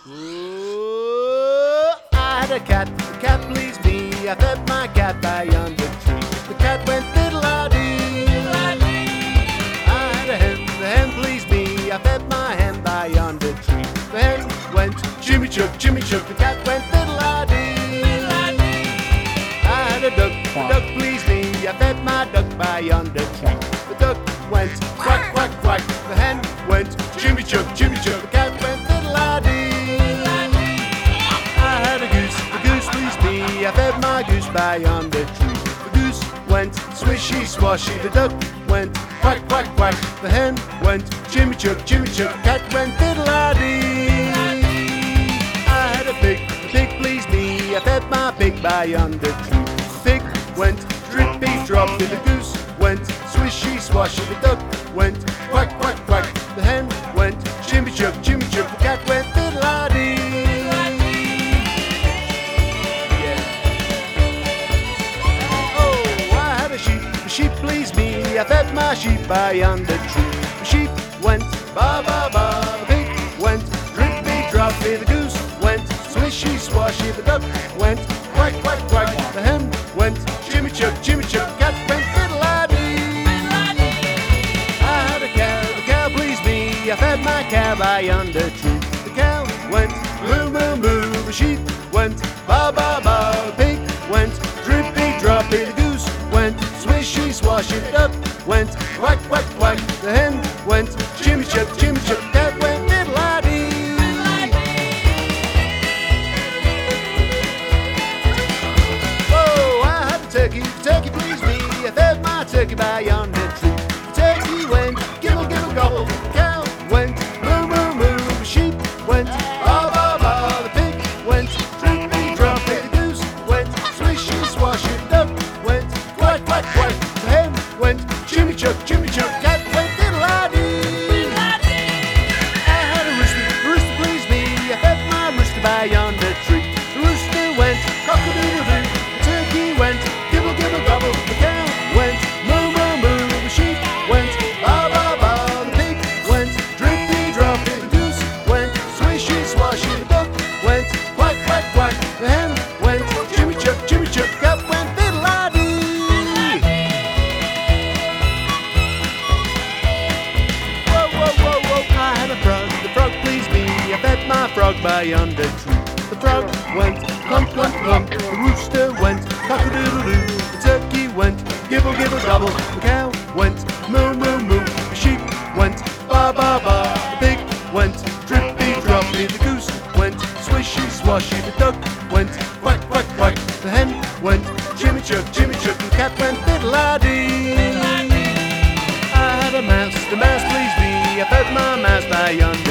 Ooh, I had a cat, the cat pleased me. I fed my cat by yonder tree. The cat went fiddle-a-dee. I had a hen, the hen pleased me. I fed my hen by yonder tree. The hen went chimmy-chuck, chimmy-chuck. The cat went fiddle-a-dee. I had a duck, the duck pleased me. I fed my duck by yonder tree. The duck went quack, quack, quack. The hen went chimmy-chuck, chimmy-chuck. The cat went fiddle-a-dee. I had a goose, the goose pleased me. I fed my goose by yonder tree. The goose went swishy, swashy. The duck went quack, quack, quack. The hen went chimmy-chuck, chimmy-chuck. The cat went fiddle-a-dee. I had a pig, the pig pleased me. I fed my pig by yonder tree. The pig went drippy, droppy. The goose went swishy, swashy. The duck went quack, quack, quack. The hen went chimmy-chuck, chimmy-chuck. The cat went fiddle-a-dee. Sheep pleased me, I fed my sheep by yonder tree. The sheep went ba-ba-ba, the pig went drippy-droppy. The goose went swishy-swashy. The duck went quack, quack, quack. The hen went chimmy-chuck, chimmy-chuck. The cat went fiddle-a-dee. I had a cow, the cow pleased me. I fed my cow by yonder tree. The cow went moo-moo-moo. The sheep went ba-ba-ba, the pig went drippy-droppy. The goose went swishy-swashy. The duck went quack, quack, quack. The hen went chimmy-chuck, chimmy-chuck. The cat went fiddle-a-dee. Oh, I had a turkey, the turkey pleased me. I fed my turkey by yonder tree. The turkey went gibble, gibble, gobble. The cow went moo, moo, moo. The sheep went ba-ba-ba. The pig went drippy-droppy. The goose went swishy-swashy. The duck went quack, quack, quack. The hen went chimmy-chuck, chimmy-chuck. The cat went fiddle-a-dee. I had a rooster, the rooster pleased me. I fed my rooster by yonder tree. The rooster went cock-a-doodle-doo. The turkey went gibble, gibble, gobble. The cow went moo, moo, moo. The sheep went ba-ba-ba. The pig went drippy-droppy. The goose went swishy-swashy. The duck went quack, quack, quack. The hen went chimmy-chuck, chimmy-chuck. The cat went fiddle-a-dee. Whoa, whoa, whoa, whoa. I had a frog, the frog pleased me. I fed my frog by yonder tree. The frog went plump, plump, plump. The rooster went cock-a-doodle-doo. The turkey went gibble, gibble, gobble. The cow went moo, moo, moo. The sheep went ba-ba-ba. The pig went drippy-droppy. The goose went swishy-swashy. The duck went quack, quack, quack. The hen went chimmy-chuck, chimmy-chuck. The cat went fiddle-a-dee. I had a mouse, the mouse pleased me. I fed my mouse by yonder